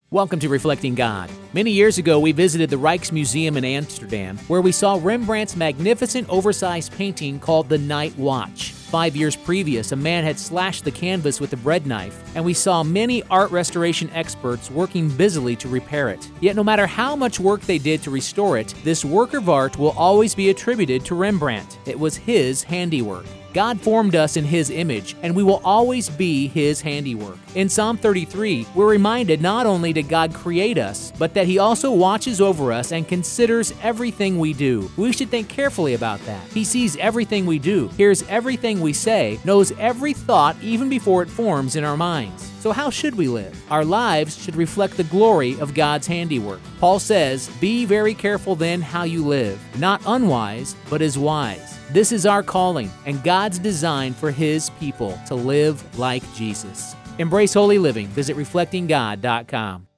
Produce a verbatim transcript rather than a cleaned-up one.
Welcome to Reflecting God. Many years ago, we visited the Rijksmuseum in Amsterdam, where we saw Rembrandt's magnificent oversized painting called The Night Watch. Five years previous, a man had slashed the canvas with a bread knife, and we saw many art restoration experts working busily to repair it. Yet no matter how much work they did to restore it, this work of art will always be attributed to Rembrandt. It was his handiwork. God formed us in His image, and we will always be His handiwork. In Psalm thirty-three, we're reminded not only did God create us, but that He also watches over us and considers everything we do. We should think carefully about that. He sees everything we do, hears everything we say, knows every thought even before it forms in our minds. So how should we live? Our lives should reflect the glory of God's handiwork. Paul says, "Be very careful then how you live, not unwise, but as wise." This is our calling and God's design for His people to live like Jesus. Embrace holy living. Visit reflecting god dot com.